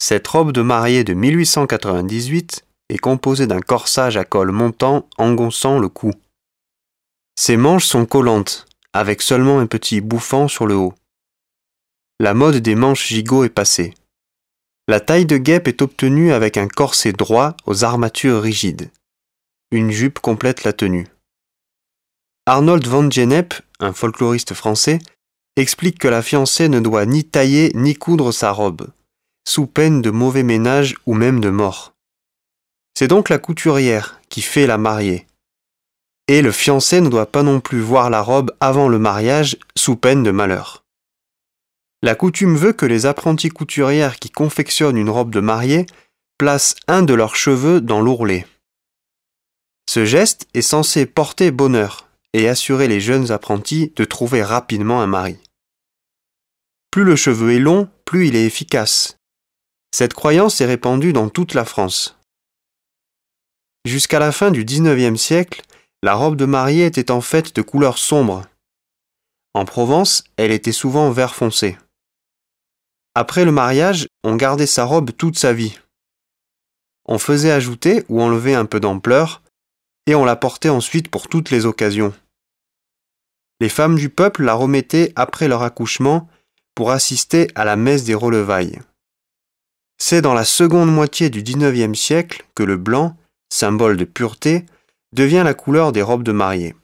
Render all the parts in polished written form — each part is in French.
Cette robe de mariée de 1898 est composée d'un corsage à col montant engonçant le cou. Ses manches sont collantes, avec seulement un petit bouffant sur le haut. La mode des manches gigot est passée. La taille de guêpe est obtenue avec un corset droit aux armatures rigides. Une jupe complète la tenue. Arnold van Gennep, un folkloriste français, explique que la fiancée ne doit ni tailler ni coudre sa robe, sous peine de mauvais ménage ou même de mort. C'est donc la couturière qui fait la mariée. Et le fiancé ne doit pas non plus voir la robe avant le mariage, sous peine de malheur. La coutume veut que les apprenties couturières qui confectionnent une robe de mariée placent un de leurs cheveux dans l'ourlet. Ce geste est censé porter bonheur et assurer les jeunes apprentis de trouver rapidement un mari. Plus le cheveu est long, plus il est efficace. Cette croyance est répandue dans toute la France. Jusqu'à la fin du XIXe siècle, la robe de mariée était en fait de couleur sombre. En Provence, elle était souvent vert foncé. Après le mariage, on gardait sa robe toute sa vie. On faisait ajouter ou enlever un peu d'ampleur, et on la portait ensuite pour toutes les occasions. Les femmes du peuple la remettaient après leur accouchement pour assister à la messe des relevailles. C'est dans la seconde moitié du XIXe siècle que le blanc, symbole de pureté, devient la couleur des robes de mariée.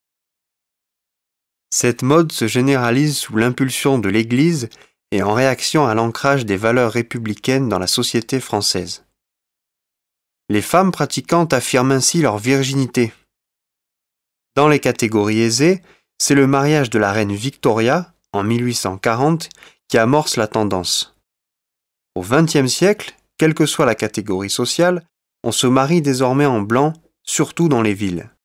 Cette mode se généralise sous l'impulsion de l'Église et en réaction à l'ancrage des valeurs républicaines dans la société française. Les femmes pratiquantes affirment ainsi leur virginité. Dans les catégories aisées, c'est le mariage de la reine Victoria, en 1840, qui amorce la tendance. Au XXe siècle, quelle que soit la catégorie sociale, on se marie désormais en blanc, surtout dans les villes.